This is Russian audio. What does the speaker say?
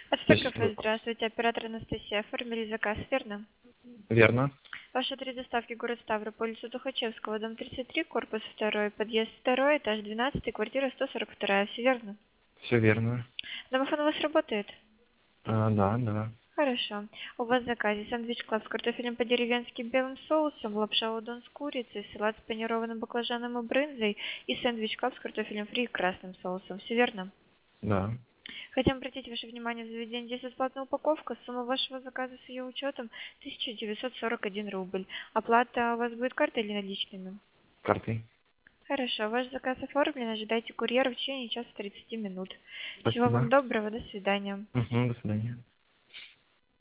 Кафе, здравствуйте. Оператор Анастасия. Оформили заказ, верно? Верно. Ваш адрес доставки город Ставрополь, улица Тухачевского, дом 33, корпус 2, подъезд 2, этаж 12, квартира 142. Все верно? Все верно. Домофон у вас работает? Да, да. Хорошо. У вас в заказе сэндвич клаб с картофелем по-деревенски белым соусом, лапша удон с курицей, салат с панированным баклажаном и брынзой и сэндвич клаб с картофелем фри и красным соусом. Все верно? Да. Хотим обратить ваше внимание, в заведении здесь бесплатная упаковка. Сумма вашего заказа с ее учетом 1941 рубль. Оплата у вас будет картой или наличными? Картой. Хорошо, ваш заказ оформлен. Ожидайте курьера в течение часа 30 минут. Всего вам Спасибо. доброго, до свидания. До свидания.